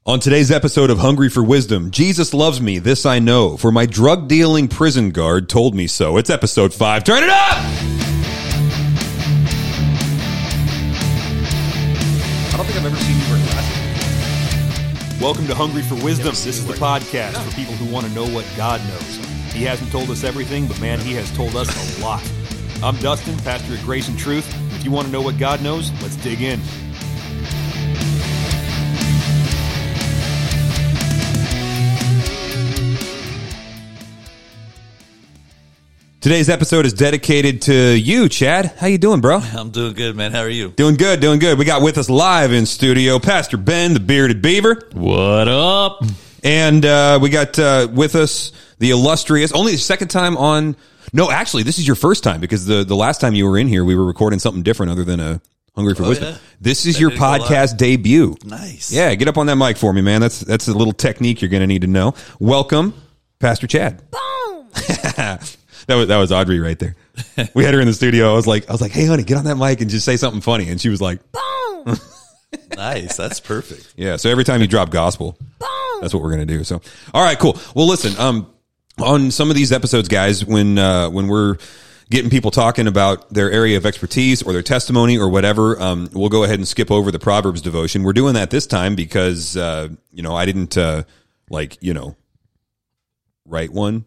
On today's episode of Hungry for Wisdom, Jesus loves me, this I know, for my drug-dealing prison guard told me so. It's episode 5. Turn it up! I don't think I've ever seen you wear glasses. Welcome to Hungry for Wisdom. This is the podcast for people who want to know what God knows. He hasn't told us everything, but man, he has told us a lot. I'm Dustin, pastor at Grace and Truth. If you want to know what God knows, let's dig in. Today's episode is dedicated to you, Chad. How you doing, bro? I'm doing good, man. How are you? Doing good, doing good. We got with us live in studio, Pastor Ben, the Bearded Beaver. What up? And we got with us the illustrious, only the second time on, no, actually, this is your first time because the last time you were in here, we were recording something different other than a Hungry for Wisdom. Yeah? This is your podcast debut. Nice. Yeah, get up on that mic for me, man. That's a little technique you're going to need to know. Welcome, Pastor Chad. Boom! That was Audrey right there. We had her in the studio. I was like, hey, honey, get on that mic and just say something funny. And she was like, boom. Nice. That's perfect. Yeah. So every time you drop gospel, boom. That's what we're going to do. So, all right, cool. Well, listen, on some of these episodes, guys, when we're getting people talking about their area of expertise or their testimony or whatever, we'll go ahead and skip over the Proverbs devotion. We're doing that this time because, I didn't, write one.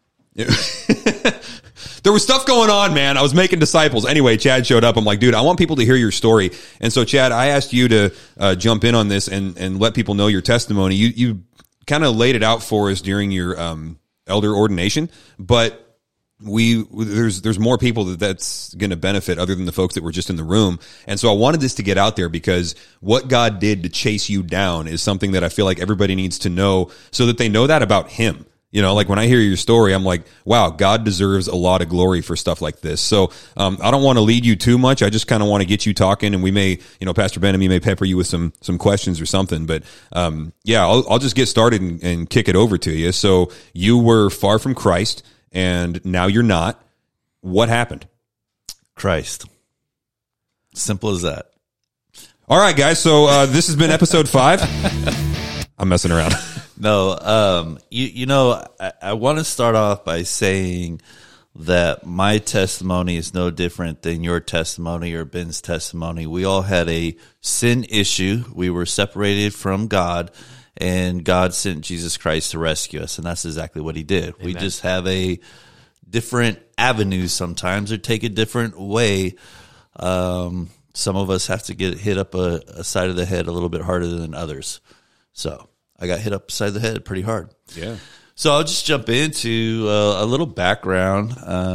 There was stuff going on, man. I was making disciples. Anyway, Chad showed up. I'm like, dude, I want people to hear your story. And so, Chad, I asked you to jump in on this and let people know your testimony. You kind of laid it out for us during your elder ordination, but there's more people that's going to benefit other than the folks that were just in the room. And so I wanted this to get out there because what God did to chase you down is something that I feel like everybody needs to know so that they know that about him. You know, like when I hear your story, I'm like, wow, God deserves a lot of glory for stuff like this. So I don't want to lead you too much. I just kind of want to get you talking, and we may, Pastor Ben and me may pepper you with some questions or something. But I'll just get started and kick it over to you. So you were far from Christ, and now you're not. What happened? Christ. Simple as that. All right, guys. So this has been episode 5. I'm messing around. No, I want to start off by saying that my testimony is no different than your testimony or Ben's testimony. We all had a sin issue. We were separated from God, and God sent Jesus Christ to rescue us, and that's exactly what he did. Amen. We just have a different avenue sometimes or take a different way. Some of us have to get hit up a side of the head a little bit harder than others. So I got hit upside the head pretty hard. Yeah. So I'll just jump into a little background.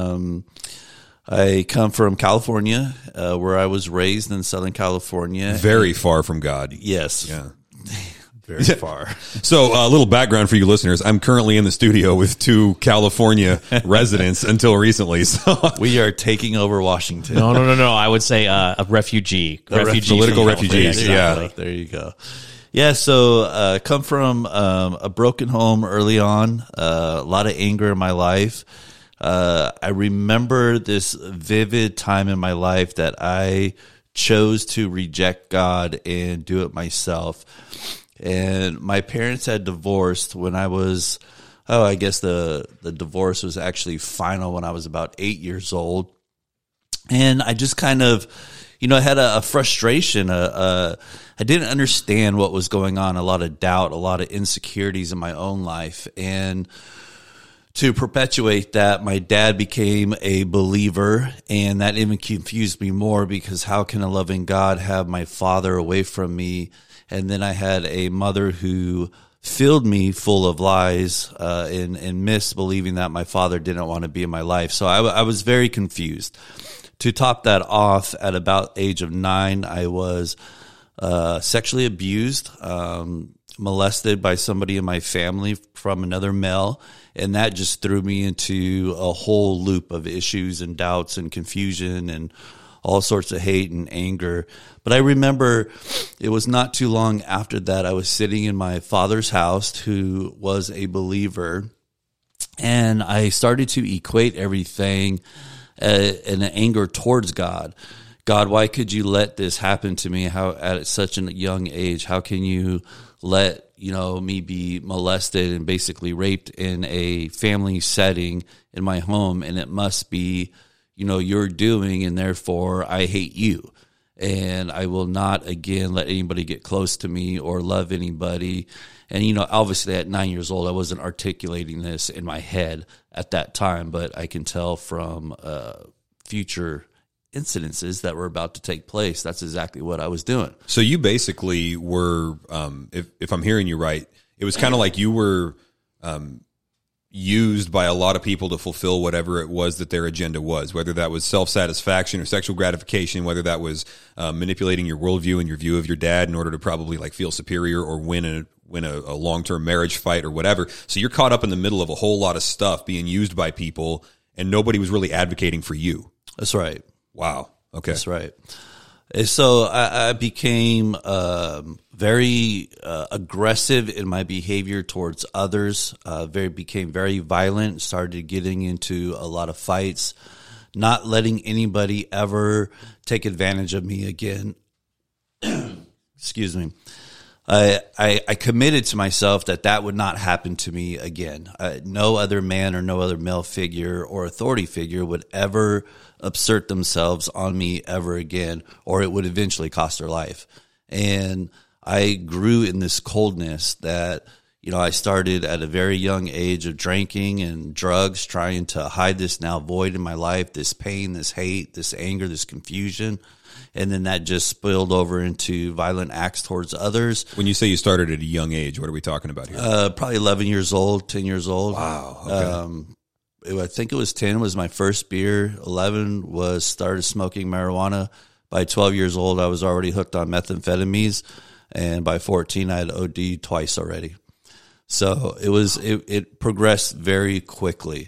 I come from California, where I was raised in Southern California. Very far from God. Yes. Yeah. Very far. So a little background for you listeners. I'm currently in the studio with 2 California residents until recently. So we are taking over Washington. No. I would say a refugee. Political refugees. Exactly. Yeah. There you go. Yeah, so come from a broken home early on, a lot of anger in my life. I remember this vivid time in my life that I chose to reject God and do it myself. And my parents had divorced when I was, I guess the divorce was actually final when I was about 8 years old. And I just kind of, I had a frustration, I didn't understand what was going on, a lot of doubt, a lot of insecurities in my own life. And to perpetuate that, my dad became a believer, and that even confused me more because how can a loving God have my father away from me? And then I had a mother who filled me full of lies and misbelieving that my father didn't want to be in my life. So I was very confused. To top that off, at about age of 9, I was sexually abused, molested by somebody in my family from another male, and that just threw me into a whole loop of issues and doubts and confusion and all sorts of hate and anger. But I remember it was not too long after that I was sitting in my father's house, who was a believer, and I started to equate everything in an anger towards God. God, why could you let this happen to me? How at such a young age? How can you let, me be molested and basically raped in a family setting in my home, and it must be, your doing, and therefore I hate you. And I will not again let anybody get close to me or love anybody. And, obviously at 9 years old, I wasn't articulating this in my head at that time, but I can tell from future incidences that were about to take place, that's exactly what I was doing. So you basically were, if I'm hearing you right, it was kind of like you were used by a lot of people to fulfill whatever it was that their agenda was, whether that was self-satisfaction or sexual gratification, whether that was manipulating your worldview and your view of your dad in order to probably like feel superior or win a long-term marriage fight or whatever. So you're caught up in the middle of a whole lot of stuff being used by people, and nobody was really advocating for you. That's right. Wow. Okay. That's right. And so I became very aggressive in my behavior towards others, became very violent, started getting into a lot of fights, not letting anybody ever take advantage of me again. Excuse me. I committed to myself that would not happen to me again. No other man or no other male figure or authority figure would ever assert themselves on me ever again, or it would eventually cost their life. And I grew in this coldness that, I started at a very young age of drinking and drugs, trying to hide this now void in my life, this pain, this hate, this anger, this confusion. And then that just spilled over into violent acts towards others. When you say you started at a young age, what are we talking about here? Probably 11 years old, 10 years old. Wow. Okay. I think it was 10 was my first beer. 11 was started smoking marijuana. By 12 years old, I was already hooked on methamphetamines. And by 14, I had OD'd twice already. So it progressed very quickly.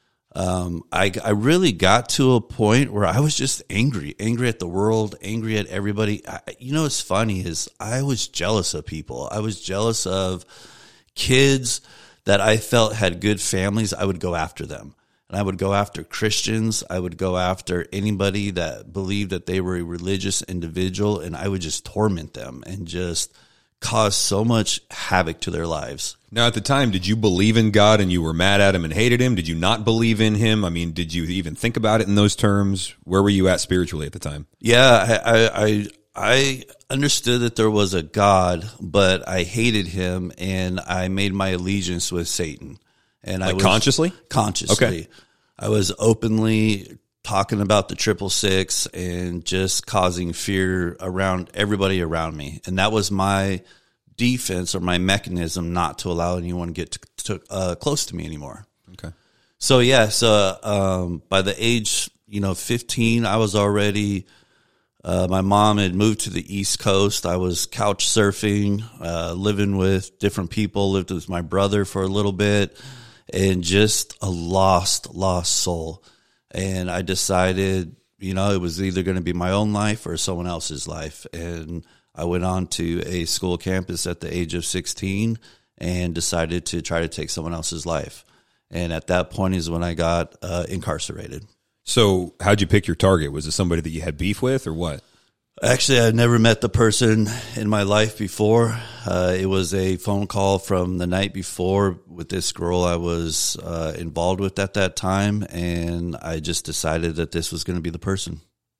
I really got to a point where I was just angry at the world, angry at everybody. What's funny is I was jealous of people. I was jealous of kids that I felt had good families. I would go after them. And I would go after Christians. I would go after anybody that believed that they were a religious individual, and I would just torment them and just cause so much havoc to their lives. Now, at the time, did you believe in God and you were mad at him and hated him? Did you not believe in him? I mean, did you even think about it in those terms? Where were you at spiritually at the time? Yeah, I understood that there was a God, but I hated him, and I made my allegiance with Satan. And I was consciously? Consciously. Okay. I was openly talking about the 666 and just causing fear around everybody around me. And that was my defense or my mechanism not to allow anyone to get close to me anymore. Okay. So, by the age, 15, I was already, my mom had moved to the East Coast. I was couch surfing, living with different people, lived with my brother for a little bit, and just a lost soul. And I decided, it was either going to be my own life or someone else's life. And I went on to a school campus at the age of 16 and decided to try to take someone else's life. And at that point is when I got incarcerated. So how'd you pick your target? Was it somebody that you had beef with or what? Actually, I'd never met the person in my life before. It was a phone call from the night before with this girl I was involved with at that time, and I just decided that this was going to be the person.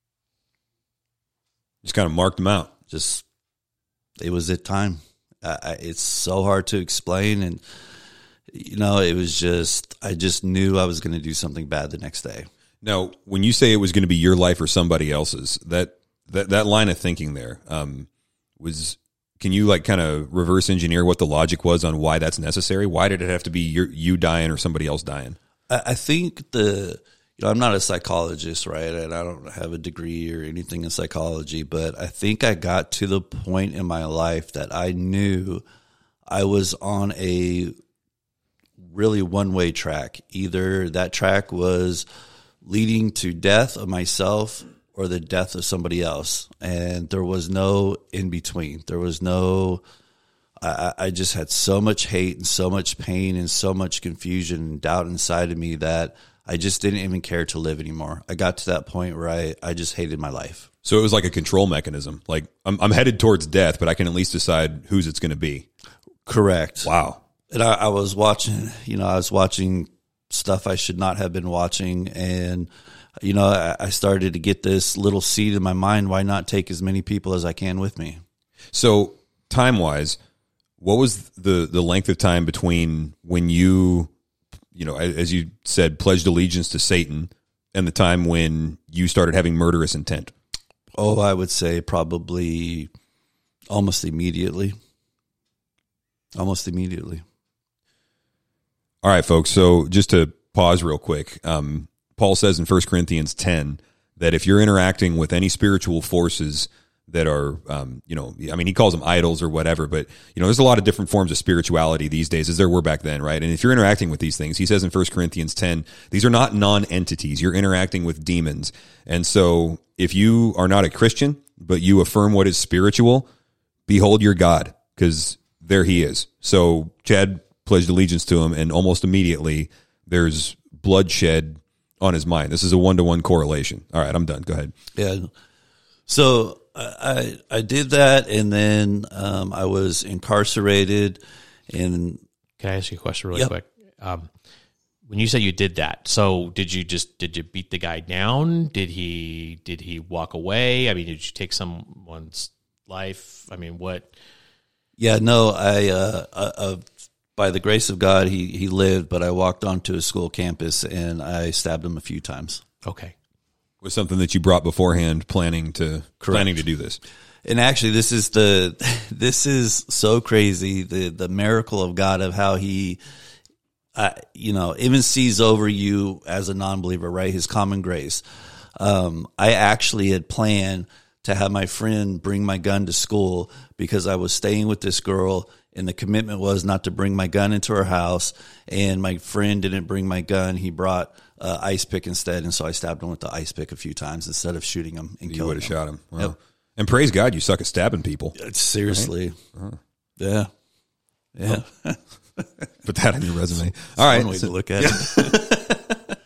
Just kind of marked them out. It was it time. It's so hard to explain, and it was just, I just knew I was going to do something bad the next day. Now, when you say it was going to be your life or somebody else's, that line of thinking there can you like kind of reverse engineer what the logic was on why that's necessary? Why did it have to be you dying or somebody else dying? I think I'm not a psychologist, right? And I don't have a degree or anything in psychology, but I think I got to the point in my life that I knew I was on a really one-way track. Either that track was leading to death of myself or the death of somebody else. And there was no in between. There was no, I just had so much hate and so much pain and so much confusion and doubt inside of me that I just didn't even care to live anymore. I got to that point where I just hated my life. So it was like a control mechanism. Like I'm headed towards death, but I can at least decide whose it's going to be. Correct. Wow. And I was watching, I was watching stuff I should not have been watching. And, I started to get this little seed in my mind. Why not take as many people as I can with me? So time-wise, what was the length of time between when you, as you said, pledged allegiance to Satan and the time when you started having murderous intent? Oh, I would say probably almost immediately. Almost immediately. All right, folks. So just to pause real quick, Paul says in 1 Corinthians 10 that if you're interacting with any spiritual forces that are, he calls them idols or whatever, but, there's a lot of different forms of spirituality these days as there were back then, right? And if you're interacting with these things, he says in 1 Corinthians 10, these are not non-entities. You're interacting with demons. And so if you are not a Christian, but you affirm what is spiritual, behold your God, because there he is. So Chad pledged allegiance to him, and almost immediately there's bloodshed on his mind. This is a 1-to-1 correlation. All right, I'm done. Go ahead. Yeah. So I did that, and then I was incarcerated. And can I ask you a question really quick? When you say you did that, so did you beat the guy down? Did he walk away? I mean, did you take someone's life? I mean, what? Yeah, no, I by the grace of God, he lived, but I walked onto a school campus and I stabbed him a few times. Okay. Was something that you brought beforehand, planning to do this. And actually, this is so crazy, the miracle of God, of how he, even sees over you as a non-believer, right? His common grace. I actually had planned to have my friend bring my gun to school because I was staying with this girl, and the commitment was not to bring my gun into her house. And my friend didn't bring my gun. He brought ice pick instead. And so I stabbed him with the ice pick a few times instead of shooting him and killing him. You would have shot him. Wow. Yep. And praise God, you suck at stabbing people. Seriously. Right? Yeah. Yeah. Put that on your resume. All right. One way to look at it.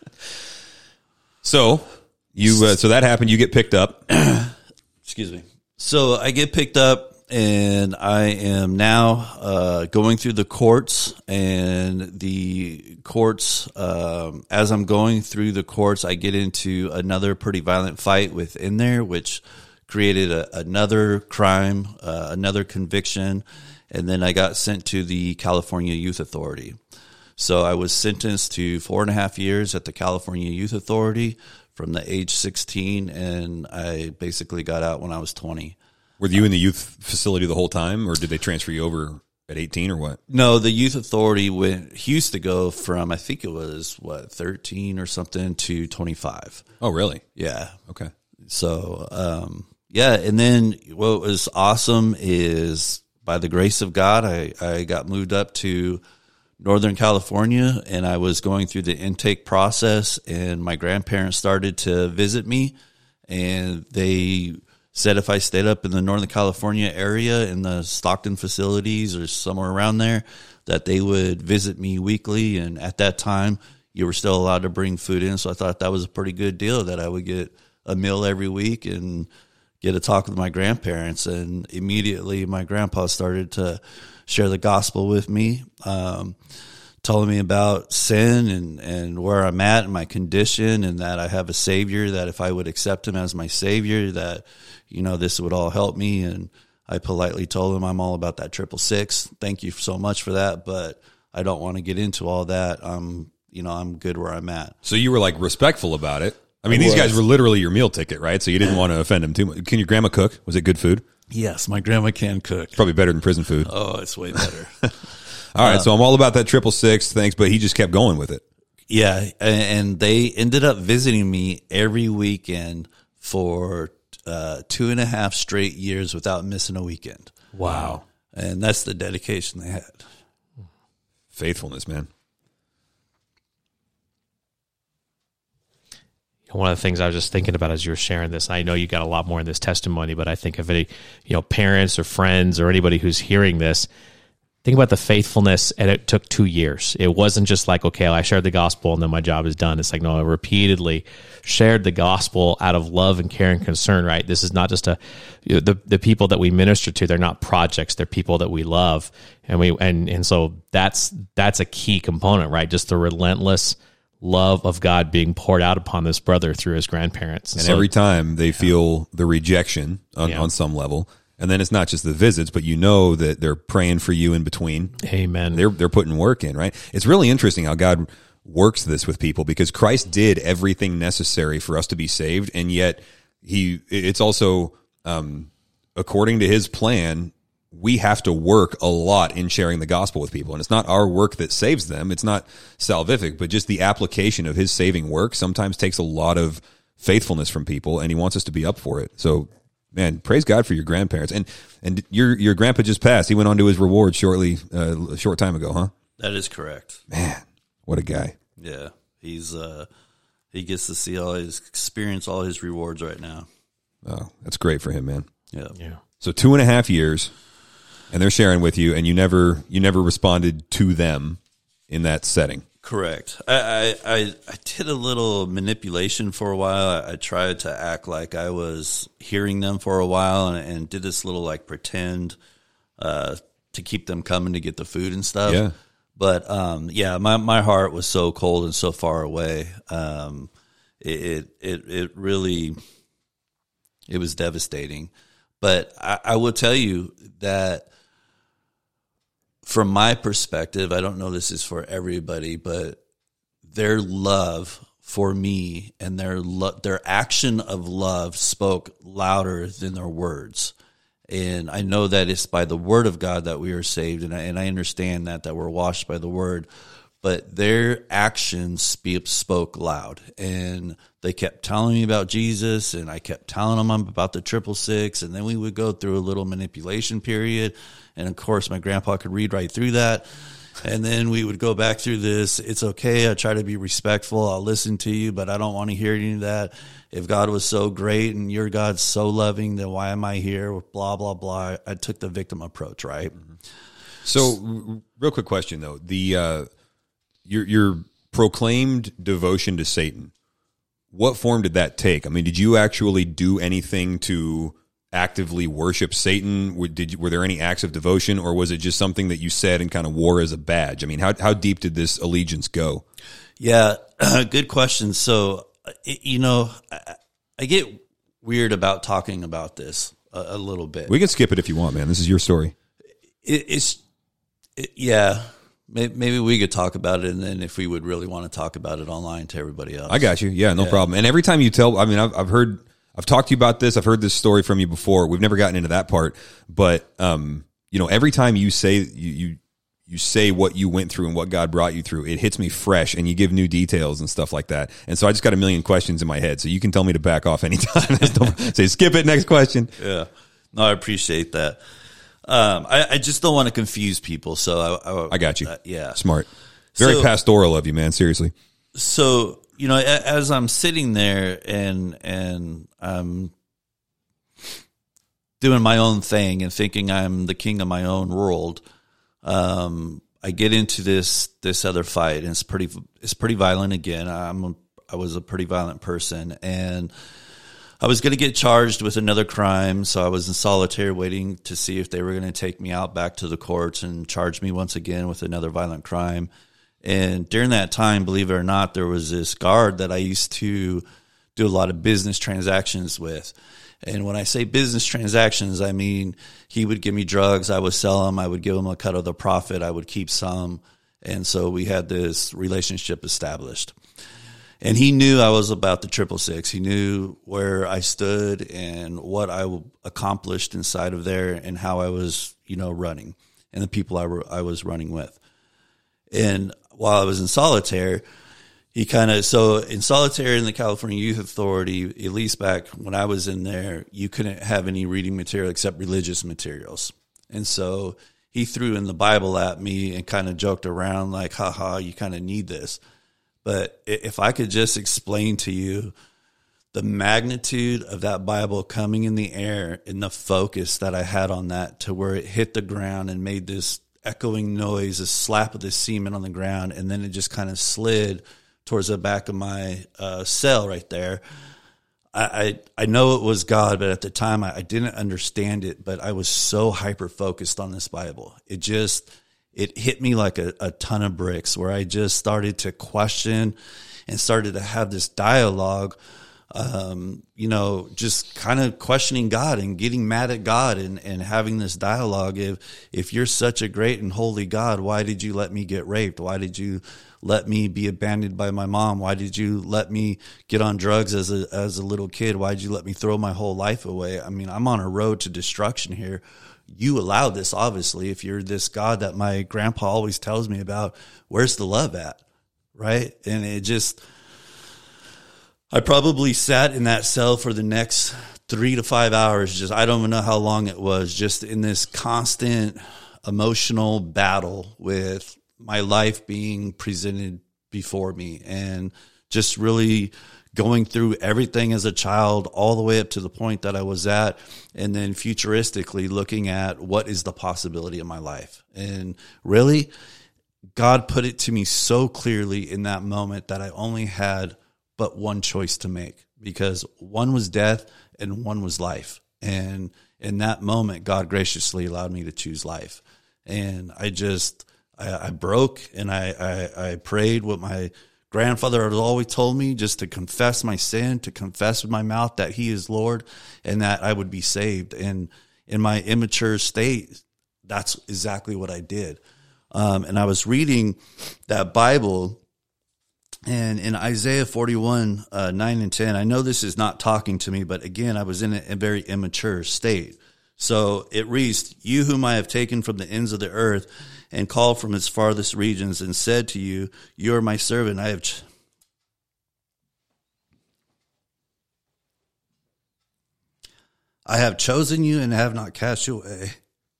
So so that happened. You get picked up. Excuse me. So I get picked up, and I am now going through the courts, and the courts, as I'm going through the courts, I get into another pretty violent fight within there, which created another crime, another conviction, and then I got sent to the California Youth Authority. So I was sentenced to 4.5 years at the California Youth Authority from the age 16, and I basically got out when I was 20. Were you in the youth facility the whole time, or did they transfer you over at 18 or what? No, the youth authority used to go from, I think it was 13 or something to 25. Oh, really? Yeah. Okay. So, and then what was awesome is by the grace of God, I got moved up to Northern California, and I was going through the intake process, and my grandparents started to visit me, and they said if I stayed up in the Northern California area in the Stockton facilities or somewhere around there, that they would visit me weekly. And at that time, you were still allowed to bring food in. So I thought that was a pretty good deal, that I would get a meal every week and get to talk with my grandparents. And immediately my grandpa started to share the gospel with me, telling me about sin and where I'm at and my condition, and that I have a Savior, that if I would accept him as my Savior, that, this would all help me. And I politely told him I'm all about that 666. Thank you so much for that, but I don't want to get into all that. I'm good where I'm at. So you were like respectful about it. I mean, these guys were literally your meal ticket, right? So you didn't want to offend them too much. Can your grandma cook? Was it good food? Yes, my grandma can cook. It's probably better than prison food. Oh, it's way better. All right, so I'm all about that 666, thanks, but he just kept going with it. Yeah, and they ended up visiting me every weekend for 2.5 straight years without missing a weekend. Wow. And that's the dedication they had. Faithfulness, man. One of the things I was just thinking about as you were sharing this, I know you got a lot more in this testimony, but I think if any, parents or friends or anybody who's hearing this, think about the faithfulness, and it took 2 years. It wasn't just like, okay, I shared the gospel and then my job is done. It's like, no, I repeatedly shared the gospel out of love and care and concern, right? This is not just the people that we minister to, they're not projects, they're people that we love. And so that's a key component, right? Just the relentless love of God being poured out upon this brother through his grandparents. And so, every time they feel the rejection on some level, and then it's not just the visits, but you know that they're praying for you in between. Amen. They're putting work in, right? It's really interesting how God works this with people, because Christ did everything necessary for us to be saved, and yet it's also according to his plan, we have to work a lot in sharing the gospel with people. And it's not our work that saves them. It's not salvific, but just the application of his saving work sometimes takes a lot of faithfulness from people, and he wants us to be up for it. So, man, praise God for your grandparents. And your grandpa just passed. He went on to his reward a short time ago, huh? That is correct. Man, what a guy. Yeah. He gets to see experience all his rewards right now. Oh, that's great for him, man. Yeah. So 2.5 years, and they're sharing with you, and you never responded to them in that setting. Correct. I did a little manipulation for a while. I tried to act like I was hearing them for a while, and did this little like pretend to keep them coming to get the food and stuff. Yeah. But my heart was so cold and so far away. It really was devastating. But I will tell you that from my perspective, I don't know this is for everybody, but their love for me and their action of love spoke louder than their words. And I know that it's by the word of God that we are saved, and I understand that we're washed by the word, but their actions spoke loud. And they kept telling me about Jesus, and I kept telling them about the 666, and then we would go through a little manipulation period. And of course, my grandpa could read right through that. And then we would go back through this. It's okay. I try to be respectful. I'll listen to you, but I don't want to hear any of that. If God was so great and your God's so loving, then why am I here? Blah, blah, blah. I took the victim approach, right? So real quick question though. Your proclaimed devotion to Satan, what form did that take? I mean, did you actually do anything to actively worship Satan? Were there any acts of devotion, or was it just something that you said and kind of wore as a badge? I mean, how deep did this allegiance go? Yeah, good question. So, I get weird about talking about this a little bit. We can skip it if you want, man. This is your story. Maybe we could talk about it, and then if we would really want to talk about it online to everybody else. I got you. Yeah, no problem. And every time you tell, I mean, I've talked to you about this. I've heard this story from you before. We've never gotten into that part, but every time you say you say what you went through and what God brought you through, it hits me fresh, and you give new details and stuff like that. And so I just got a million questions in my head. So you can tell me to back off anytime. Say skip it. Next question. Yeah, no, I appreciate that. I just don't want to confuse people. So I got you. Yeah, smart. Very pastoral of you, man. Seriously. So, as I'm sitting there and I'm doing my own thing and thinking I'm the king of my own world, I get into this other fight, and it's pretty violent again. I was a pretty violent person, and I was going to get charged with another crime, so I was in solitary waiting to see if they were going to take me out back to the courts and charge me once again with another violent crime. And during that time, believe it or not, there was this guard that I used to do a lot of business transactions with. And when I say business transactions, I mean he would give me drugs, I would sell them, I would give him a cut of the profit, I would keep some. And so we had this relationship established. And he knew I was about the 666. He knew where I stood and what I accomplished inside of there and how I was, running, and the people I was running with. And while I was in solitary, so in solitary in the California Youth Authority, at least back when I was in there, you couldn't have any reading material except religious materials. And so he threw in the Bible at me and kind of joked around like, haha, you kind of need this. But if I could just explain to you the magnitude of that Bible coming in the air and the focus that I had on that to where it hit the ground and made this echoing noise, a slap of the cement on the ground, and then it just kind of slid towards the back of my cell right there. I know it was God, but at the time I didn't understand it, but I was so hyper-focused on this Bible. It hit me like a ton of bricks, where I just started to question and started to have this dialogue, just kind of questioning God and getting mad at God and having this dialogue. If you're such a great and holy God, why did you let me get raped? Why did you let me be abandoned by my mom? Why did you let me get on drugs as a little kid? Why did you let me throw my whole life away? I mean, I'm on a road to destruction here. You allowed this, obviously. If you're this God that my grandpa always tells me about, where's the love at? Right? And I probably sat in that cell for the next 3 to 5 hours. I don't even know how long it was, just in this constant emotional battle with my life being presented before me, and just really going through everything as a child all the way up to the point that I was at, and then futuristically looking at what is the possibility of my life. And really, God put it to me so clearly in that moment that I only had but one choice to make, because one was death and one was life. And in that moment, God graciously allowed me to choose life. And I broke, and I prayed what my grandfather had always told me, just to confess my sin, to confess with my mouth that he is Lord, and that I would be saved. And in my immature state, that's exactly what I did. And I was reading that Bible, and in Isaiah 41, 9 and 10, I know this is not talking to me, but again, I was in a very immature state. So it reads, "You whom I have taken from the ends of the earth and called from its farthest regions, and said to you, you are my servant. I have chosen you and have not cast you away.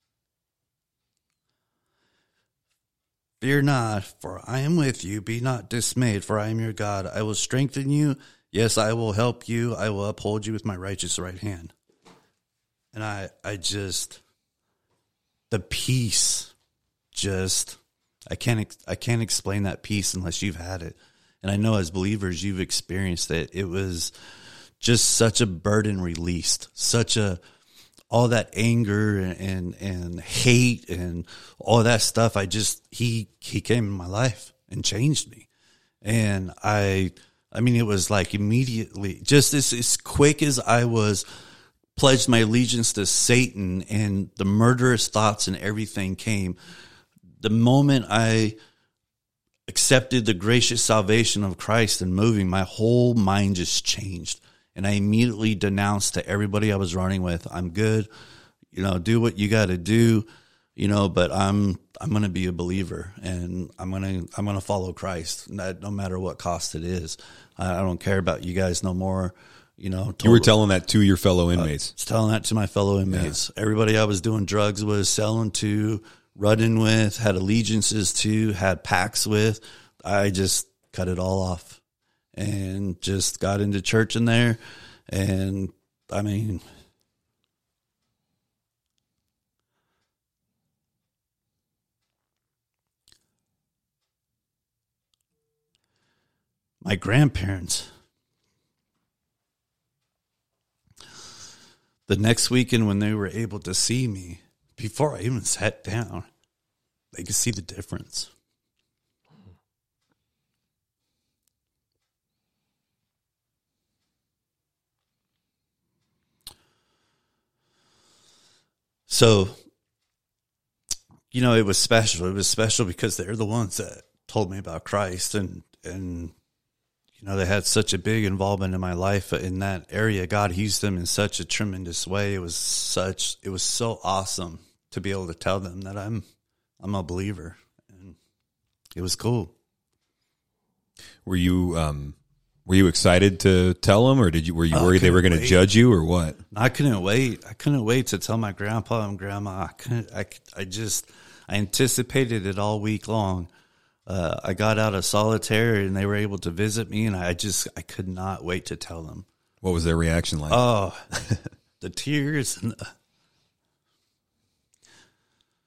Fear not, for I am with you. Be not dismayed, for I am your God. I will strengthen you. Yes, I will help you. I will uphold you with my righteous right hand." And the peace, I can't explain that peace unless you've had it. And I know as believers, you've experienced it. It was just such a burden released, all that anger and hate and all that stuff. He came in my life and changed me. And I mean, it was like immediately, just as quick as I was pledged my allegiance to Satan and the murderous thoughts and everything came, the moment I accepted the gracious salvation of Christ and moving, my whole mind just changed. And I immediately denounced to everybody I was running with, I'm good, do what you got to do, but I'm going to be a believer, and I'm going to follow Christ, no matter what cost it is. I don't care about you guys no more. You were telling that to your fellow inmates. I was telling that to my fellow inmates. Yeah. Everybody I was doing drugs with, selling to, running with, had allegiances to, had pacts with, I just cut it all off and just got into church in there. And I mean, my grandparents, the next weekend when they were able to see me, before I even sat down, they could see the difference. So, it was special. It was special because they're the ones that told me about Christ, and they had such a big involvement in my life in that area. God used them in such a tremendous way. It was so awesome to be able to tell them that I'm a believer, and it was cool. Were you excited to tell them, or were you worried they were going to judge you, or what? I couldn't wait. I couldn't wait to tell my grandpa and grandma. I anticipated it all week long. I got out of solitary and they were able to visit me, and I could not wait to tell them. What was their reaction like? Oh, the tears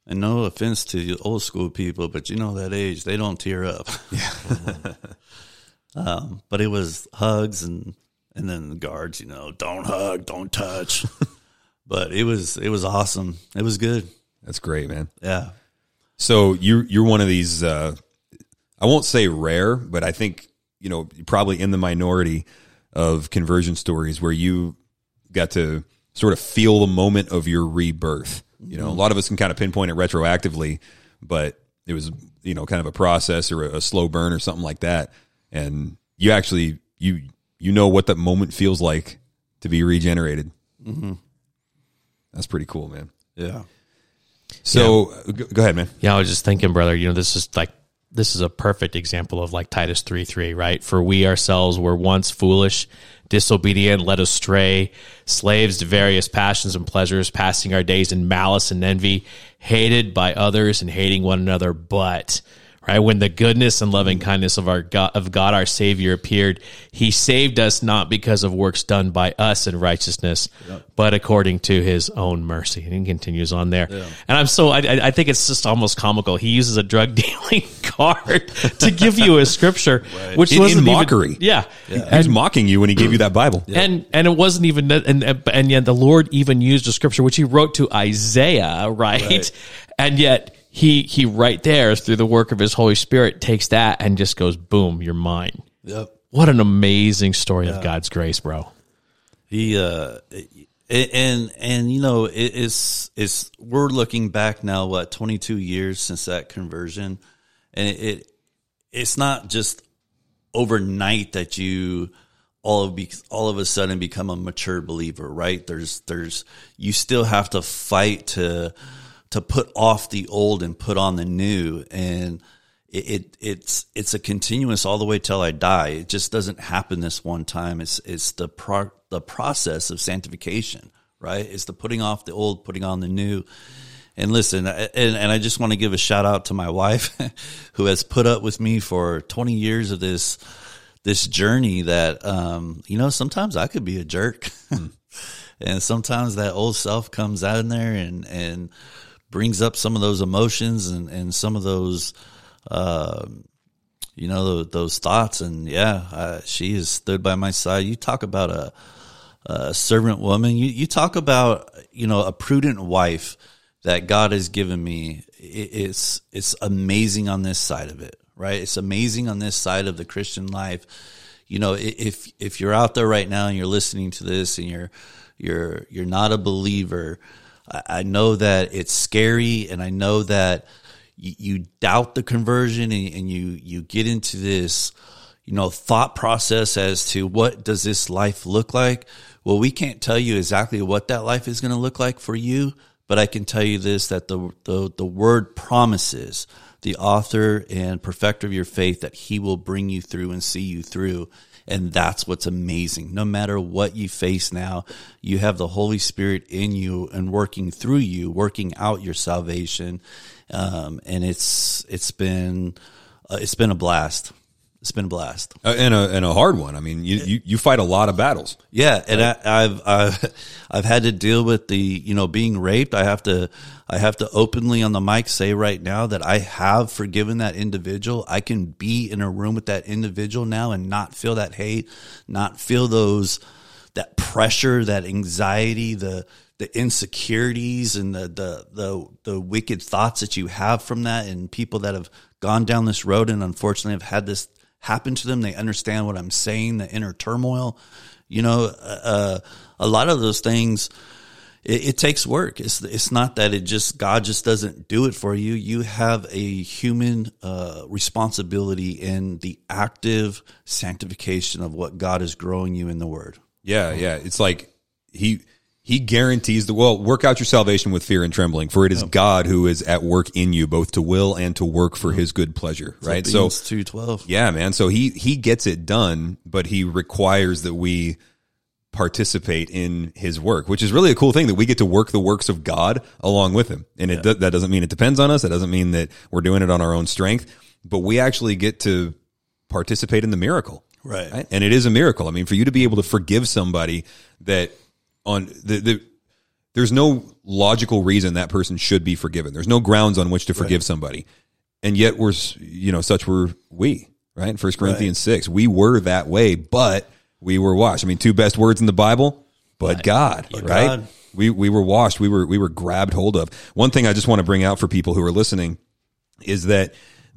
And no offense to the old school people, but that age, they don't tear up. Yeah. But it was hugs and then the guards, don't hug, don't touch. But it was awesome. It was good. That's great, man. Yeah. So you're one of these, I won't say rare, but I think, probably in the minority of conversion stories where you got to sort of feel the moment of your rebirth. A lot of us can kind of pinpoint it retroactively, but it was, kind of a process or a slow burn or something like that. And you actually, you know what that moment feels like to be regenerated. Mm-hmm. That's pretty cool, man. Yeah. So go ahead, man. Yeah, I was just thinking, brother, this is a perfect example of like Titus 3:3, right? For we ourselves were once foolish, disobedient, led astray, slaves to various passions and pleasures, passing our days in malice and envy, hated by others and hating one another. But right when the goodness and loving kindness of God our Savior appeared, He saved us not because of works done by us in righteousness, but according to His own mercy. And he continues on there. Yeah. And I think it's just almost comical. He uses a drug dealing card to give you a scripture, which wasn't in mockery. Yeah. He was mocking you when he gave you that Bible. Yeah. And it wasn't even, and yet the Lord even used a scripture which He wrote to Isaiah, right? And yet he right there through the work of His Holy Spirit takes that and just goes, boom, you're mine. Yep. What an amazing story of God's grace, bro. He it's we're looking back now 22 years since that conversion, and it's not just overnight that you all of a sudden become a mature believer, right? There's you still have to fight to put off the old and put on the new, and it's a continuous all the way till I die. It just doesn't happen this one time. It's the process of sanctification, right? It's the putting off the old, putting on the new. And listen, and I just want to give a shout out to my wife who has put up with me for 20 years of this journey that, sometimes I could be a jerk. And sometimes that old self comes out in there and brings up some of those emotions and some of those, those thoughts. And she has stood by my side. You talk about a servant woman. You talk about, a prudent wife that God has given me. It's amazing on this side of it, right? It's amazing on this side of the Christian life. If you're out there right now and you're listening to this and you're not a believer, I know that it's scary, and I know that you doubt the conversion and you get into this, thought process as to what does this life look like? Well, we can't tell you exactly what that life is going to look like for you, but I can tell you this, that the word promises, the author and perfecter of your faith, that He will bring you through and see you through. And that's what's amazing. No matter what you face now, you have the Holy Spirit in you and working through you, working out your salvation. And it's been a blast. It's been a blast. And a hard one. I mean, you fight a lot of battles. Yeah. And I've had to deal with the, being raped. I have to openly on the mic say right now that I have forgiven that individual. I can be in a room with that individual now and not feel that hate, not feel that pressure, that anxiety, the insecurities and the wicked thoughts that you have from that, and people that have gone down this road and unfortunately have had this happen to them. They understand what I'm saying, the inner turmoil, a lot of those things. It takes work. It's not that God just doesn't do it for you. You have a human responsibility in the active sanctification of what God is growing you in the Word. Yeah. It's like He guarantees work out your salvation with fear and trembling, for it is God who is at work in you, both to will and to work for His good pleasure. Right. So 2:12. Yeah, man. So he gets it done, but He requires that we participate in His work, which is really a cool thing, that we get to work the works of God along with Him. And that doesn't mean it depends on us. That doesn't mean that we're doing it on our own strength, but we actually get to participate in the miracle. Right. And it is a miracle. I mean, for you to be able to forgive somebody that on there's no logical reason that person should be forgiven. There's no grounds on which to forgive somebody. And yet we're, such were we, right? 1 Corinthians 6, we were that way, but we were washed. I mean, two best words in the Bible, but God, right? God. We were washed. We were grabbed hold of. One thing I just want to bring out for people who are listening is that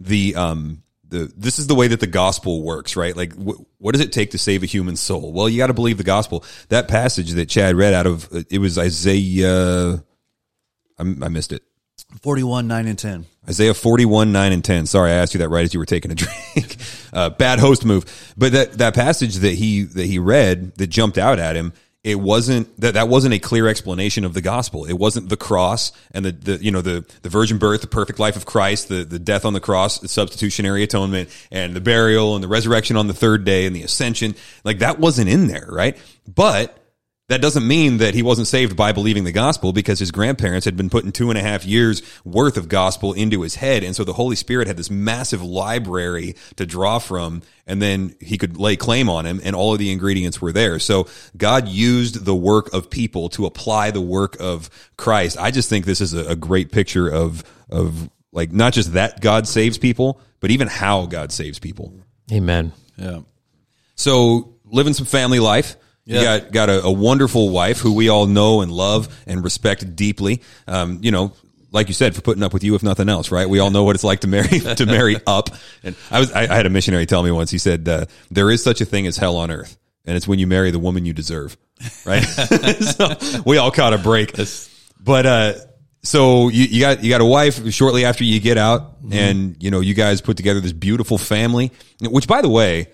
this is the way that the gospel works, right? Like, what does it take to save a human soul? Well, you got to believe the gospel. That passage that Chad read out of, it was Isaiah, I missed it. 41, 9, and 10. Isaiah 41, 9, and 10. Sorry, I asked you that right as you were taking a drink. Bad host move. But that passage that he read that jumped out at him, it wasn't that wasn't a clear explanation of the gospel. It wasn't the cross and the virgin birth, the perfect life of Christ, the death on the cross, the substitutionary atonement, and the burial and the resurrection on the third day and the ascension. Like, that wasn't in there, right? But that doesn't mean that he wasn't saved by believing the gospel, because his grandparents had been putting 2.5 years worth of gospel into his head. And so the Holy Spirit had this massive library to draw from, and then he could lay claim on him, and all of the ingredients were there. So God used the work of people to apply the work of Christ. I just think this is a great picture of like, not just that God saves people, but even how God saves people. Amen. Yeah. So living some family life. Yeah. You got a wonderful wife who we all know and love and respect deeply. Like you said, for putting up with you, if nothing else, right? We all know what it's like to marry up. And I had a missionary tell me once, he said, there is such a thing as hell on earth, and it's when you marry the woman you deserve, right? So we all caught a break. But so you got a wife shortly after you get out, and you guys put together this beautiful family, which, by the way,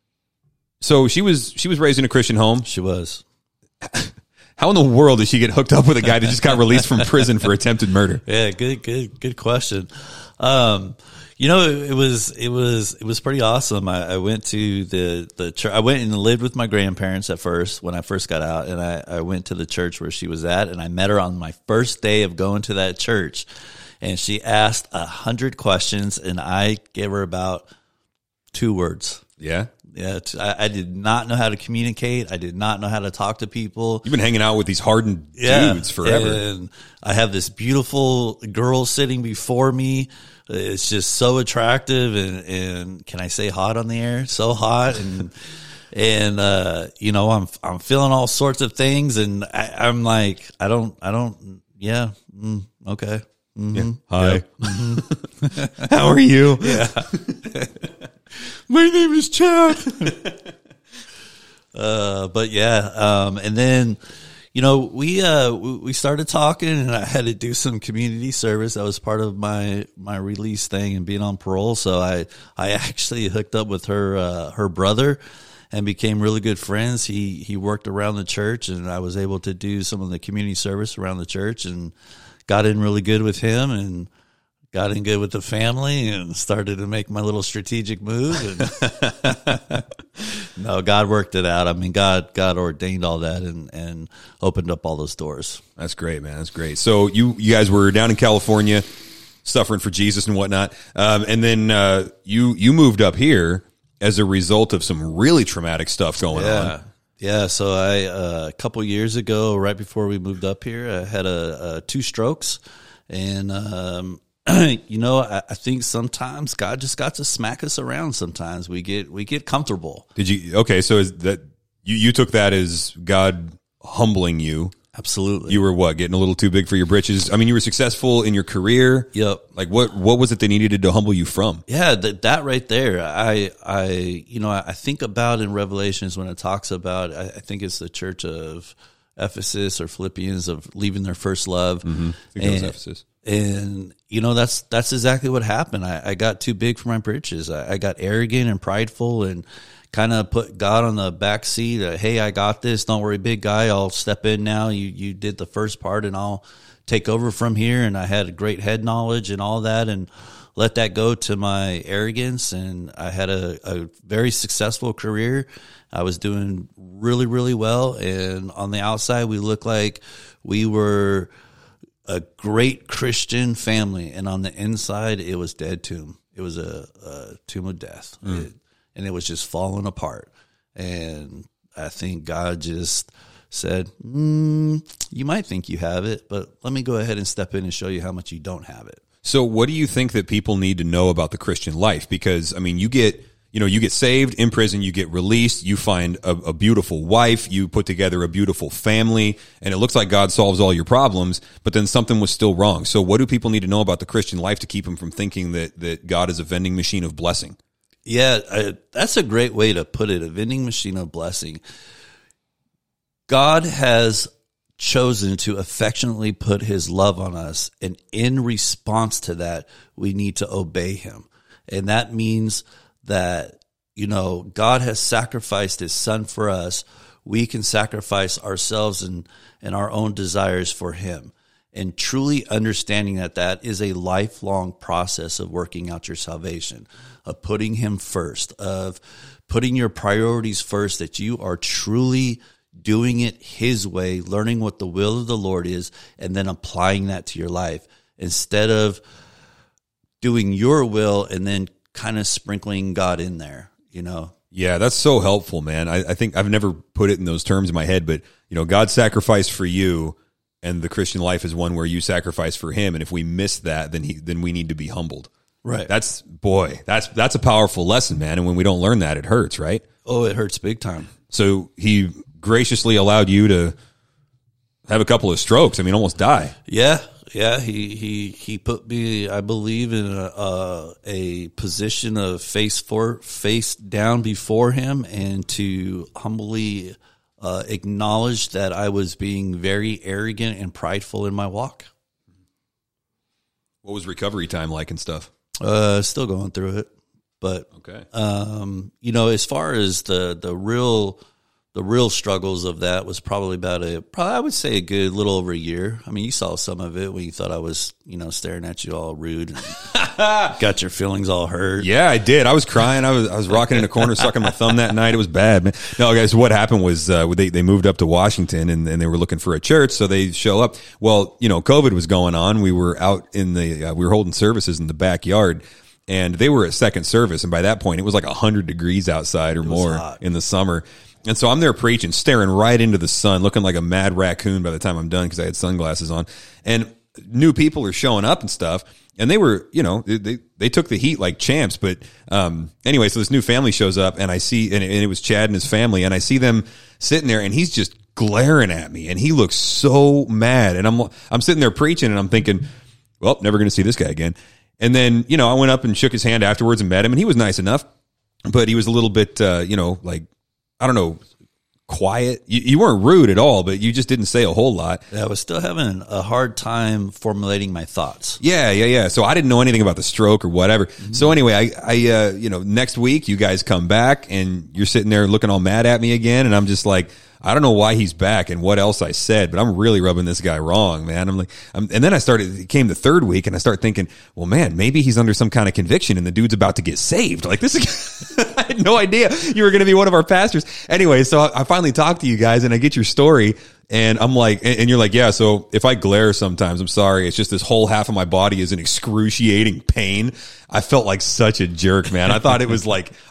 so she was raised in a Christian home. She was. How in the world did she get hooked up with a guy that just got released from prison for attempted murder? Yeah, good question. It was pretty awesome. I went to the church. I went and lived with my grandparents at first when I first got out, and I went to the church where she was at, and I met her on my first day of going to that church, and she asked 100 questions, and I gave her about 2 words. Yeah. Yeah, I did not know how to communicate. I did not know how to talk to people. You've been hanging out with these hardened dudes forever. And I have this beautiful girl sitting before me. It's just so attractive, and can I say hot on the air? So hot, and I'm feeling all sorts of things, and I'm like, I don't. Yeah. Okay. Mm-hmm. Yeah. Hi. Yep. Mm-hmm. How are you? Yeah. My name is Chad. But yeah, and then, we started talking, and I had to do some community service. That was part of my release thing and being on parole. So I actually hooked up with her brother and became really good friends. He worked around the church, and I was able to do some of the community service around the church, and got in really good with him, and got in good with the family, and started to make my little strategic move. And no, God worked it out. I mean, God ordained all that and opened up all those doors. That's great, man. That's great. So you guys were down in California suffering for Jesus and whatnot. And then you moved up here as a result of some really traumatic stuff going on. Yeah. So a couple years ago, right before we moved up here, I had 2 strokes, and I think sometimes God just got to smack us around. Sometimes we get comfortable. Did you? Okay, so is that you took that as God humbling you? Absolutely. You were what, getting a little too big for your britches? I mean, you were successful in your career. Yep. Like what was it they needed to humble you from? Yeah, that right there. I think about in Revelations when it talks about, I think it's the church of Ephesus or Philippians, of leaving their first love. Mm-hmm. I think it was Ephesus. And that's exactly what happened. I got too big for my britches. I got arrogant and prideful, and kind of put God on the back seat. Hey, I got this. Don't worry, big guy. I'll step in now. You did the first part, and I'll take over from here. And I had a great head knowledge and all that, and let that go to my arrogance. And I had a very successful career. I was doing really, really well. And on the outside, we looked like we were a great Christian family. And on the inside, it was dead tomb. It was a tomb of death. And it was just falling apart. And I think God just said, you might think you have it, but let me go ahead and step in and show you how much you don't have it. So what do you think that people need to know about the Christian life? Because, I mean, you get saved in prison, you get released, you find a beautiful wife, you put together a beautiful family, and it looks like God solves all your problems, but then something was still wrong. So what do people need to know about the Christian life to keep them from thinking that God is a vending machine of blessing? Yeah, that's a great way to put it, a vending machine of blessing. God has chosen to affectionately put his love on us, and in response to that, we need to obey him. And that means that, God has sacrificed his son for us. We can sacrifice ourselves and our own desires for him. And truly understanding that is a lifelong process of working out your salvation, of putting him first, of putting your priorities first, that you are truly doing it his way, learning what the will of the Lord is, and then applying that to your life instead of doing your will and then kind of sprinkling God in there, Yeah, that's so helpful, man. I think I've never put it in those terms in my head, but God sacrificed for you, and the Christian life is one where you sacrifice for him. And if we miss that, then we need to be humbled. Right. That's a powerful lesson, man. And when we don't learn that, it hurts, right? Oh, it hurts big time. So he graciously allowed you to have a couple of strokes. I mean, almost die. Yeah. He put me, I believe, in a position of face down before him, and to humbly acknowledge that I was being very arrogant and prideful in my walk. What was recovery time like and stuff? Still going through it, but okay. As far as the real struggles of that was probably I would say a good little over a year. I mean, you saw some of it when you thought I was, staring at you all rude and got your feelings all hurt. Yeah, I did. I was crying. I was rocking in a corner, sucking my thumb that night. It was bad, man. No, guys, what happened was, they moved up to Washington and they were looking for a church. So they show up. Well, COVID was going on. We were out we were holding services in the backyard, and they were at second service. And by that point, it was like 100 degrees outside or more hot in the summer. And so I'm there preaching, staring right into the sun, looking like a mad raccoon by the time I'm done because I had sunglasses on. And new people are showing up and stuff. And they were, they took the heat like champs. But anyway, so this new family shows up, and I see, and it was Chad and his family, and I see them sitting there, and he's just glaring at me, and he looks so mad. And I'm sitting there preaching, and I'm thinking, well, never going to see this guy again. And then, I went up and shook his hand afterwards and met him, and he was nice enough, but he was a little bit, like, I don't know, quiet. You weren't rude at all, but you just didn't say a whole lot. Yeah, I was still having a hard time formulating my thoughts. Yeah. So I didn't know anything about the stroke or whatever. Mm-hmm. So anyway, I next week you guys come back and you're sitting there looking all mad at me again. And I'm just like, I don't know why he's back and what else I said, but I'm really rubbing this guy wrong, man. I'm like, and then it came the third week, and I started thinking, well, man, maybe he's under some kind of conviction and the dude's about to get saved. Like this, I had no idea you were going to be one of our pastors. Anyway, so I finally talked to you guys and I get your story, and I'm like, and you're like, yeah, so if I glare sometimes, I'm sorry. It's just this whole half of my body is in excruciating pain. I felt like such a jerk, man. I thought it was,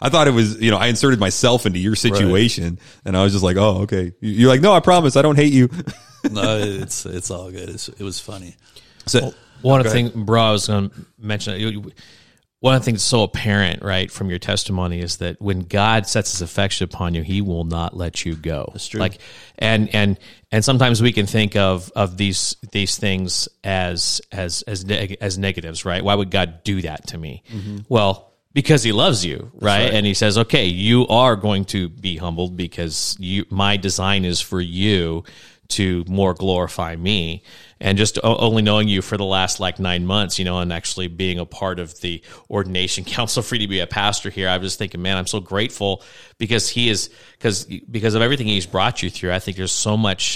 I inserted myself into your situation, right. And I was just like, oh, okay. You're like, no, I promise, I don't hate you. No, it's all good. It was funny. So one of the things, bro, I was going to mention, one of the things that's so apparent, right, from your testimony is that when God sets his affection upon you, he will not let you go. That's true. Like, and sometimes we can think of these things as negatives, right? Why would God do that to me? Mm-hmm. Well, because he loves you, right? And he says, okay, you are going to be humbled because my design is for you to more glorify me. And just only knowing you for the last 9 months, and actually being a part of the ordination council for you to be a pastor here, I was thinking, man, I'm so grateful because because of everything he's brought you through. I think there's so much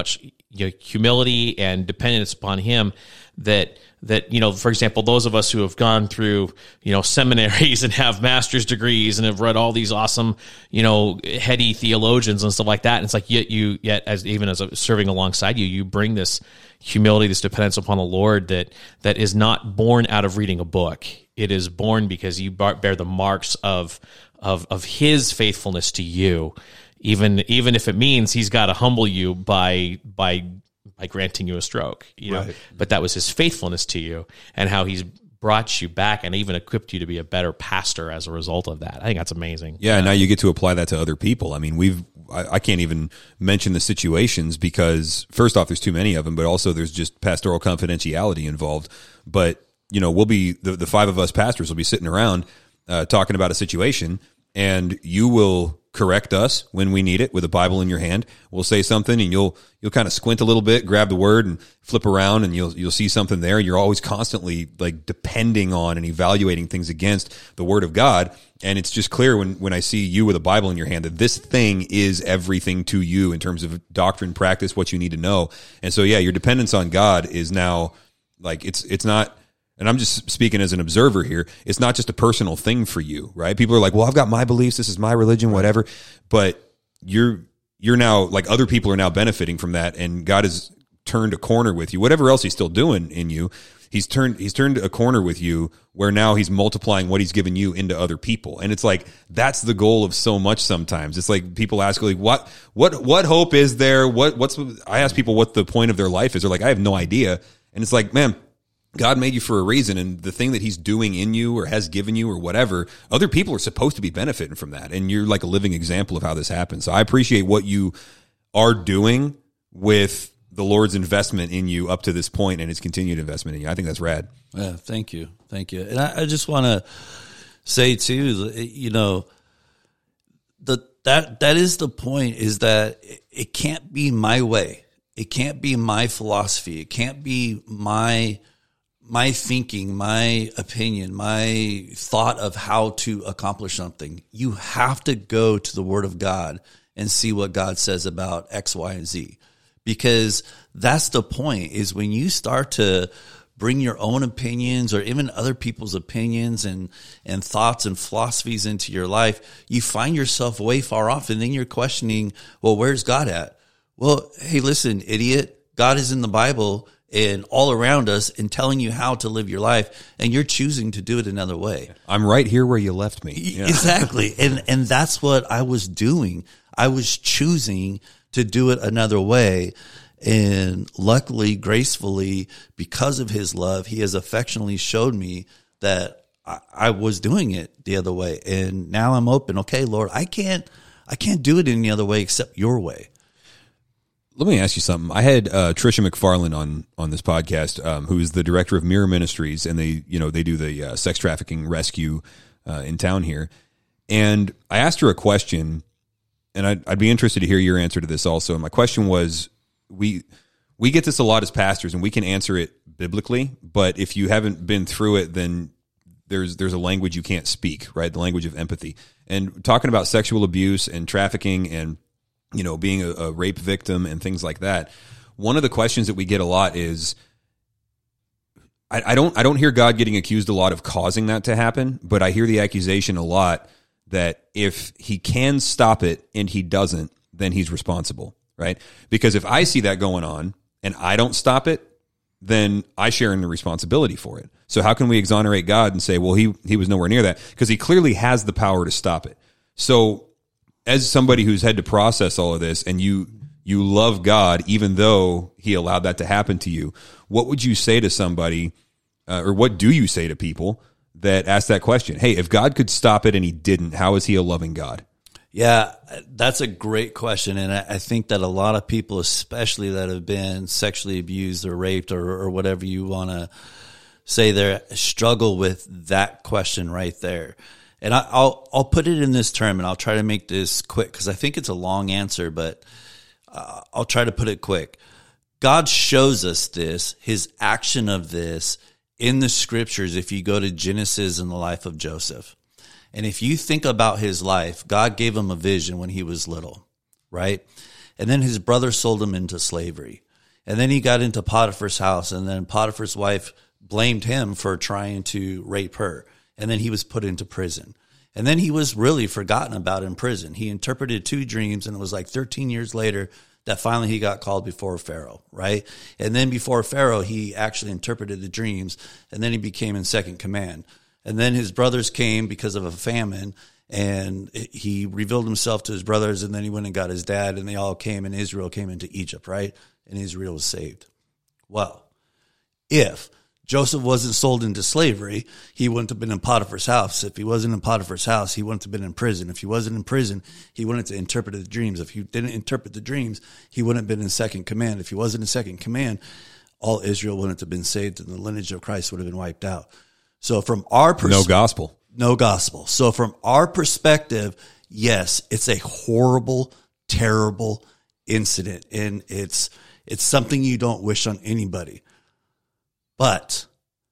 humility and dependence upon him that for example, those of us who have gone through seminaries and have master's degrees and have read all these awesome heady theologians and stuff like that, and it's like yet as serving alongside you bring this humility, this dependence upon the Lord that is not born out of reading a book. It is born because you bear the marks of his faithfulness to you. even if it means he's got to humble you by granting you a stroke, you know. Right. But that was his faithfulness to you, and how he's brought you back and even equipped you to be a better pastor as a result of that. I think that's amazing. Yeah, now you get to apply that to other people. I mean, I can't even mention the situations because first off, there's too many of them, but also there's just pastoral confidentiality involved. But, you know, we'll be, the five of us pastors will be sitting around talking about a situation, and you will correct us when we need it with a Bible in your hand. We'll say something and you'll kind of squint a little bit, grab the word and flip around, and you'll see something there. You're always constantly like depending on and evaluating things against the word of God. And it's just clear when I see you with a Bible in your hand that this thing is everything to you in terms of doctrine, practice, what you need to know. And so, yeah, your dependence on God is now like, it's not, and I'm just speaking as an observer here, it's not just a personal thing for you, right? People are like, well, I've got my beliefs, this is my religion, whatever. But you're now, like, other people are now benefiting from that, and God has turned a corner with you. Whatever else he's still doing in you, he's turned a corner with you where now he's multiplying what he's given you into other people. And it's like, that's the goal of so much sometimes. It's like people ask, like, what hope is there? I ask people what the point of their life is. They're like, I have no idea. And it's like, man, God made you for a reason, and the thing that he's doing in you or has given you or whatever, other people are supposed to be benefiting from that. And you're like a living example of how this happens. So I appreciate what you are doing with the Lord's investment in you up to this point and his continued investment in you. I think that's rad. Yeah, thank you. Thank you. And I just want to say too, you know, that is the point, is that it can't be my way. It can't be my philosophy. It can't be my thinking, my opinion, my thought of how to accomplish something. You have to go to the Word of God and see what God says about X, Y, and Z. Because that's the point, is when you start to bring your own opinions or even other people's opinions and thoughts and philosophies into your life, you find yourself way far off, and then you're questioning, well, where's God at? Well, hey, listen, idiot, God is in the Bible and all around us and telling you how to live your life, and you're choosing to do it another way. I'm right here where you left me. Yeah. Exactly. And that's what I was doing. I was choosing to do it another way. And luckily, gracefully, because of his love, he has affectionately showed me that I was doing it the other way. And now I'm open. Okay, Lord, I can't do it any other way except your way. Let me ask you something. I had Tricia McFarland on this podcast, who's the director of Mirror Ministries, and they do the sex trafficking rescue in town here. And I asked her a question, and I'd be interested to hear your answer to this also. And my question was, we get this a lot as pastors, and we can answer it biblically, but if you haven't been through it, then there's a language you can't speak, right? The language of empathy. And talking about sexual abuse and trafficking and, you know, being a rape victim and things like that. One of the questions that we get a lot is, I don't hear God getting accused a lot of causing that to happen, but I hear the accusation a lot that if he can stop it and he doesn't, then he's responsible, right? Because if I see that going on and I don't stop it, then I share in the responsibility for it. So how can we exonerate God and say, well, he was nowhere near that? Because he clearly has the power to stop it. So as somebody who's had to process all of this, and you love God even though he allowed that to happen to you, what would you say to somebody, or what do you say to people that ask that question? Hey, if God could stop it and he didn't, how is he a loving God? Yeah, that's a great question. And I think that a lot of people, especially that have been sexually abused or raped or whatever you want to say there, struggle with that question right there. And I'll put it in this term, and I'll try to make this quick because I think it's a long answer, but I'll try to put it quick. God shows us this, his action of this in the scriptures. If you go to Genesis and the life of Joseph, and if you think about his life, God gave him a vision when he was little, right? And then his brother sold him into slavery. And then he got into Potiphar's house, and then Potiphar's wife blamed him for trying to rape her. And then he was put into prison. And then he was really forgotten about in prison. He interpreted 2 dreams, and it was like 13 years later that finally he got called before Pharaoh, right? And then before Pharaoh, he actually interpreted the dreams, and then he became in second command. And then his brothers came because of a famine, and he revealed himself to his brothers, and then he went and got his dad, and they all came, and Israel came into Egypt, right? And Israel was saved. Well, if Joseph wasn't sold into slavery, he wouldn't have been in Potiphar's house. If he wasn't in Potiphar's house, he wouldn't have been in prison. If he wasn't in prison, he wouldn't have interpreted the dreams. If he didn't interpret the dreams, he wouldn't have been in second command. If he wasn't in second command, all Israel wouldn't have been saved, and the lineage of Christ would have been wiped out. So from our No gospel. no gospel. So from our perspective, yes, it's a horrible, terrible incident, and it's something you don't wish on anybody. But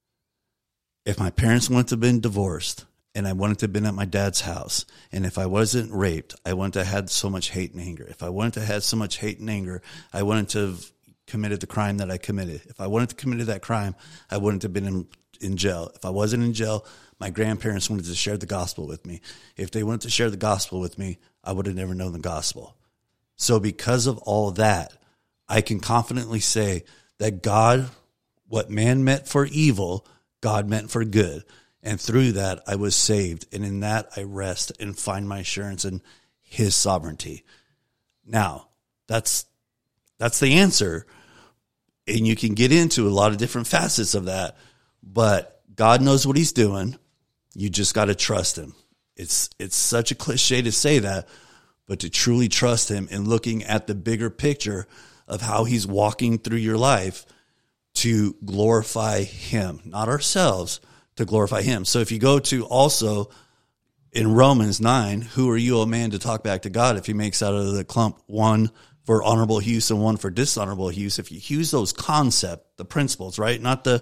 if my parents wouldn't have been divorced, and I wouldn't have been at my dad's house, and if I wasn't raped, I wouldn't have had so much hate and anger. If I wouldn't have had so much hate and anger, I wouldn't have committed the crime that I committed. If I wouldn't have committed that crime, I wouldn't have been in jail. If I wasn't in jail, my grandparents wanted to share the gospel with me. If they wanted to share the gospel with me, I would have never known the gospel. So because of all that, I can confidently say that God, what man meant for evil, God meant for good. And through that, I was saved. And in that, I rest and find my assurance in his sovereignty. Now, that's the answer. And you can get into a lot of different facets of that. But God knows what he's doing. You just got to trust him. It's such a cliche to say that, but to truly trust him and looking at the bigger picture of how he's walking through your life to glorify him, not ourselves, to glorify him. So if you go to also in Romans 9, who are you, a man, to talk back to God if he makes out of the clump one for honorable use and one for dishonorable use? If you use those concepts, the principles, right?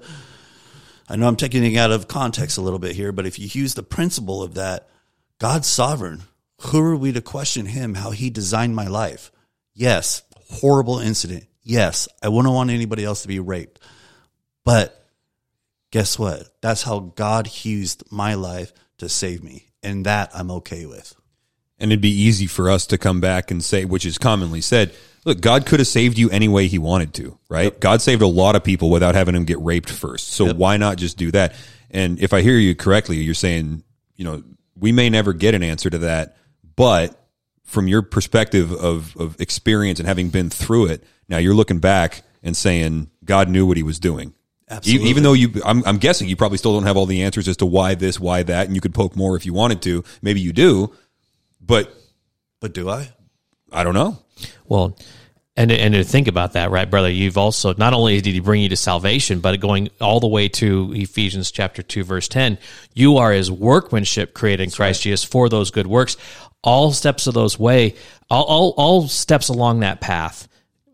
I know I'm taking it out of context a little bit here, but if you use the principle of that, God's sovereign. Who are we to question him, how he designed my life? Yes, horrible incident. Yes, I wouldn't want anybody else to be raped. But guess what? That's how God used my life to save me. And that I'm okay with. And it'd be easy for us to come back and say, which is commonly said, look, God could have saved you any way he wanted to, right? Yep. God saved a lot of people without having them get raped first. So why not just do that? And if I hear you correctly, you're saying, we may never get an answer to that, but from your perspective of experience and having been through it, now you're looking back and saying God knew what he was doing. Absolutely. Even though I'm guessing you probably still don't have all the answers as to why this, why that, and you could poke more if you wanted to. Maybe you do, but do I? I don't know. Well, and to think about that, right, brother, you've also, not only did he bring you to salvation, but going all the way to Ephesians chapter 2, verse 10, you are his workmanship created in Christ Jesus for those good works. All steps of those way, all steps along that path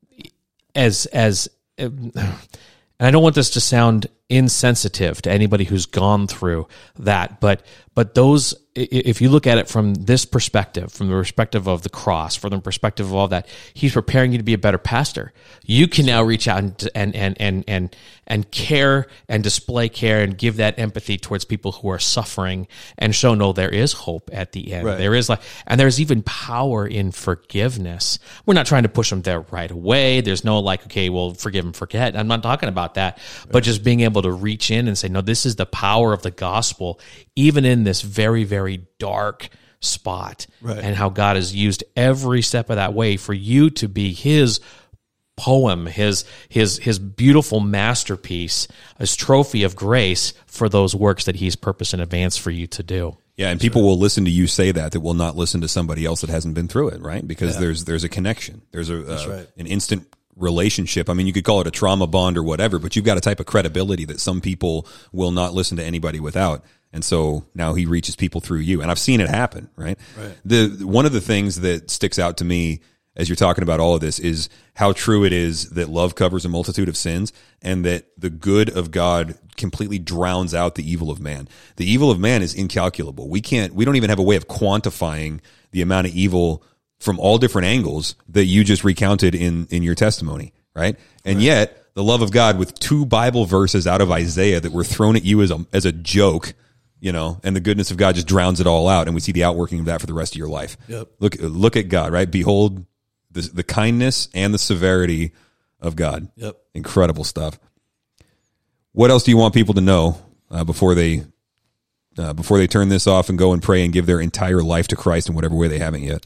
and I don't want this to sound insensitive to anybody who's gone through that, but those, if you look at it from this perspective, from the perspective of the cross, from the perspective of all that, he's preparing you to be a better pastor. You can now reach out and care and display care and give that empathy towards people who are suffering and show, no, there is hope at the end. Right. There is and there's even power in forgiveness. We're not trying to push them there right away. There's no okay, well, forgive and forget. I'm not talking about that, but just being able to reach in and say, no, this is the power of the gospel, even in this very, very dark spot, right, and how God has used every step of that way for you to be his poem, his beautiful masterpiece, his trophy of grace for those works that he's purposed in advance for you to do. Yeah, and people will listen to you say that will not listen to somebody else that hasn't been through it, right? Because there's a connection. There's an instant relationship. I mean, you could call it a trauma bond or whatever, but you've got a type of credibility that some people will not listen to anybody without. And so now he reaches people through you. And I've seen it happen, right? One of the things that sticks out to me as you're talking about all of this is how true it is that love covers a multitude of sins and that the good of God completely drowns out the evil of man. The evil of man is incalculable. We don't even have a way of quantifying the amount of evil from all different angles that you just recounted in your testimony, right? And yet the love of God with 2 Bible verses out of Isaiah that were thrown at you as a joke, and the goodness of God just drowns it all out, and we see the outworking of that for the rest of your life. Yep. Look at God, right? Behold the kindness and the severity of God. Yep. Incredible stuff. What else do you want people to know before they before they turn this off and go and pray and give their entire life to Christ in whatever way they haven't yet?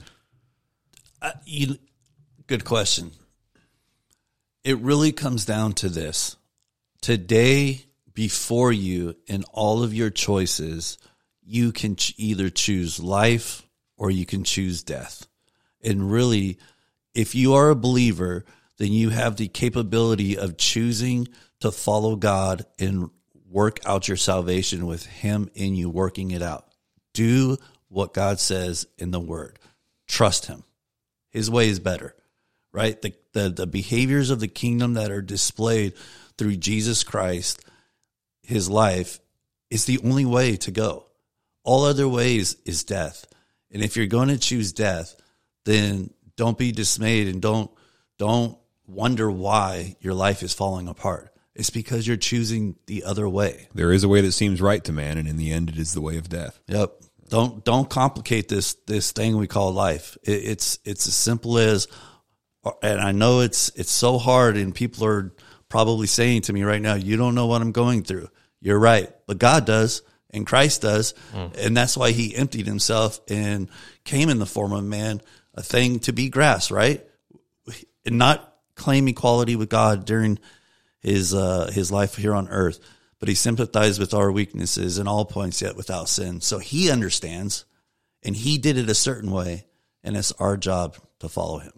Good question. It really comes down to this. Today, before you, in all of your choices, you can either choose life or you can choose death. And really, if you are a believer, then you have the capability of choosing to follow God and work out your salvation with Him in you, working it out. Do what God says in the Word. Trust Him. His way is better, right? The behaviors of the kingdom that are displayed through Jesus Christ, His life, is the only way to go. All other ways is death. And if you're going to choose death, then don't be dismayed and don't wonder why your life is falling apart. It's because you're choosing the other way. There is a way that seems right to man, and in the end, it is the way of death. Yep. Don't complicate this thing we call life. It's as simple as, and I know it's so hard, and people are probably saying to me right now, you don't know what I'm going through. You're right, but God does, and Christ does, and that's why He emptied Himself and came in the form of man, a thing to be grasped, right? And not claim equality with God during his life here on earth, but He sympathized with our weaknesses in all points, yet without sin. So He understands, and He did it a certain way, and it's our job to follow Him.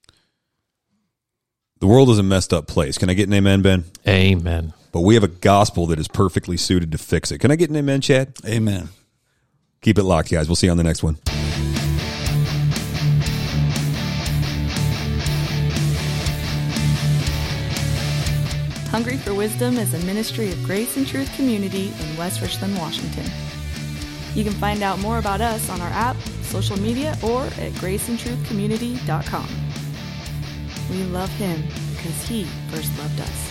The world is a messed up place. Can I get an amen, Ben? Amen. But we have a gospel that is perfectly suited to fix it. Can I get an amen, Chad? Amen. Keep it locked, guys. We'll see you on the next one. Hungry for Wisdom is a ministry of Grace and Truth Community in West Richland, Washington. You can find out more about us on our app, social media, or at graceandtruthcommunity.com. We love Him because He first loved us.